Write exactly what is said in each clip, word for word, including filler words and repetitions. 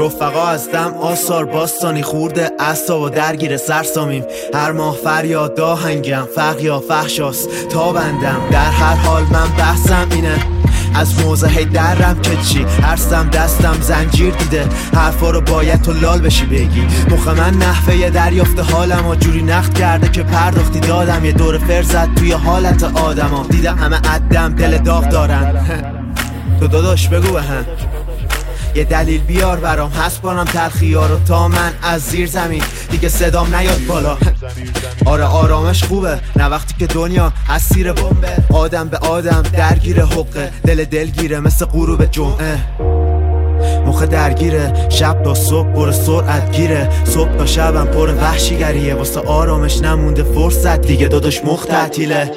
رفقا از دم آثار باستانی خورده اعصاب و درگیر سرسامیم. هر ماه فریاد داهنگم فقر یا فحشاست تا بندم. در هر حال من بحثم اینه از موضع درم که چی هرسم دستم زنجیر دیده. حرفا رو باید تو لال بشی بگی. مخ من نحوه دریافت حالم و جوری نقد کرده که پرداختی دادم. یه دور فرزد توی حالت آدم ها دیدم همه عدم دل داغ دارن. تو داداش بگو به هم یه دلیل بیار برام حس کنم تلخی‌ها رو تا من از زیر زمین دیگه صدام نیاد بالا. آره آرامش خوبه نه وقتی که دنیا اسیر بمبه. آدم به آدم درگیر حقه دل دلگیره مثل غروب جمعه. مخ درگیره شب تا صبح پر سرعت گیره. صبح تا شبم پر وحشیگریه واسه آرامش نمونده فرصت دیگه داداش مخ تعطیله.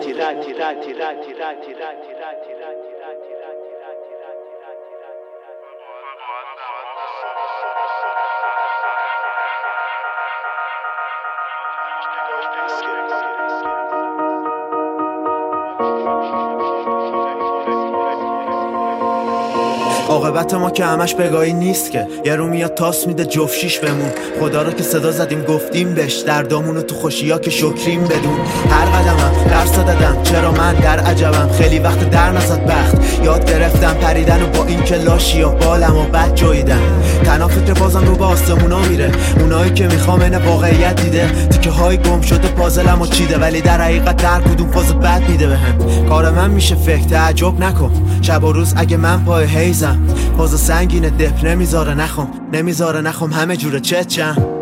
عاقبت ما که همش بگاهی نیست که یه رو میاد تاس میده جفت شیش بمون. خدا رو که صدا زدیم گفتیم بهش دردامونو تو خوشیا که شکریم بدون. هر قدمم درس دادم چرا من در عجبم. خیلی وقت در نزد بخت یاد گرفتم پریدن و با این که لاشیا بالم و بد جاییدم. تنها فکر بازم رو با آسمونا میره. اونایی که میخوام این واقعیت دیده تیکه های گم شده پازلم و چیده ولی در حقیقت در کدوم فاز بد میده بهم. کار من میشه فکر تعجب نکن شب و روز اگه من پای هیزم. فاز سنگینه دپ نمیذاره نخم نمیذاره نخم همه جوره چه چم.